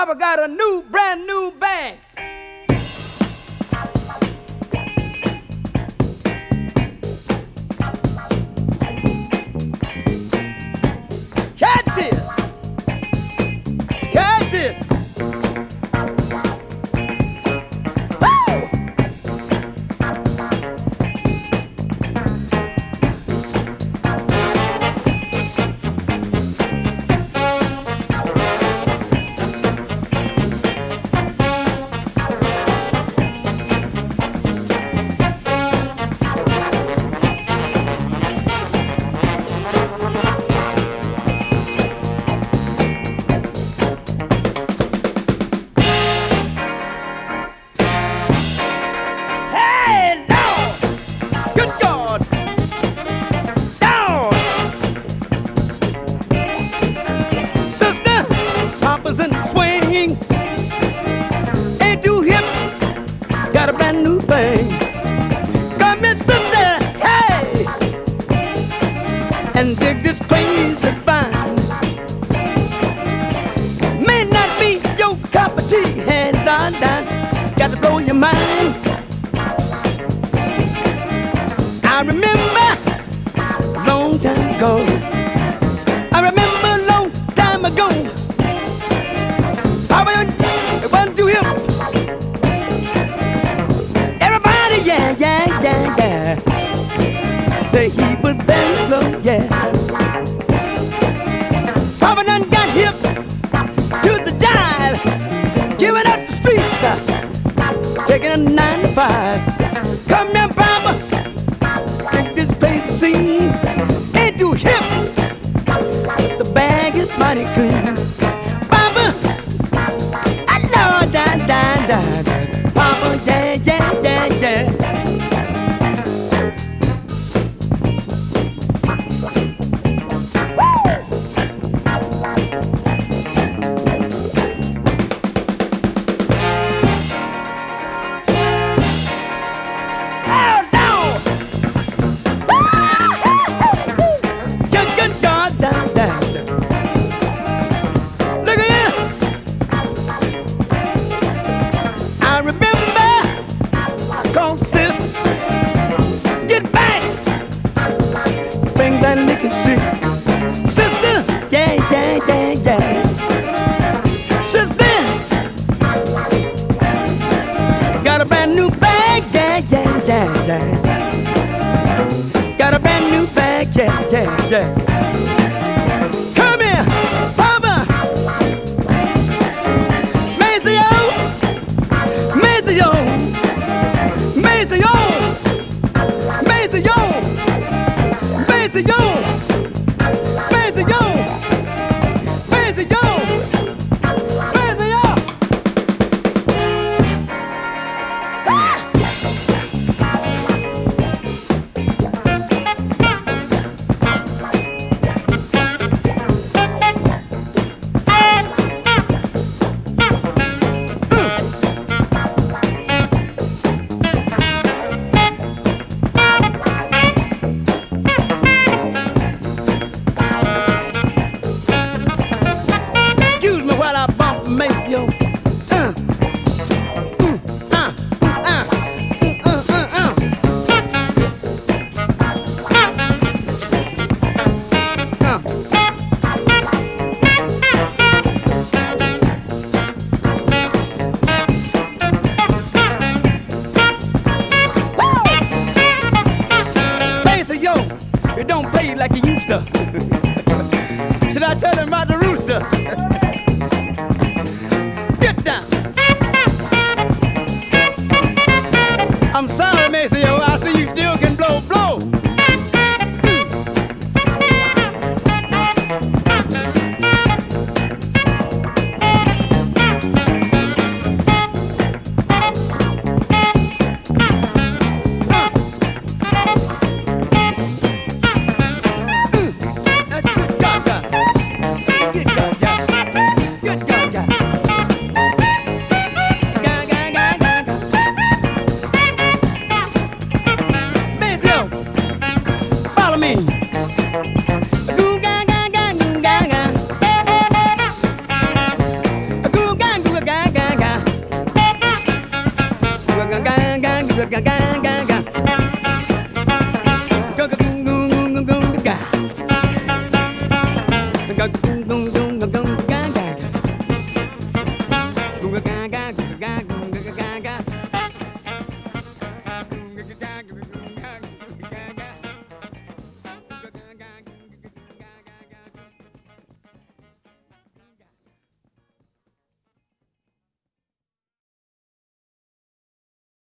Papa got a new, brand new bag. Catch this. Catch this. Woo! Hey, down! Good God! Down! Sister, Papa's in the swing. Ain't too hip, got a brand new thing. Come in, sister, hey! And dig this crazy vine. May not be your cup of tea, hands on down. Got to blow your mind. I remember a long time ago. I remember a long time ago. Papa wasn't too hip. Everybody, yeah, yeah, yeah, yeah. Say he was very slow, yeah. Papa done got hip to the dive, giving up the streets, taking a 9 to 5. Come here, Papa. This crazy scene ain't too hip. The bag is mighty clean. Papa, I know da. Papa, yeah, yeah, yeah, yeah. Oh, no! Good God, down. Look at here. I remember, call sis, get back, bring that liquor stick. Sister, yeah, yeah, yeah, yeah. Sister, got a brand new bag, yeah, yeah, yeah, yeah. Got a brand new bag, yeah, yeah, yeah. Come here, Papa. Maceo, Maceo, Maceo, Maceo, Maceo, Maceo, Maceo, Maceo. Ah! gang, gang,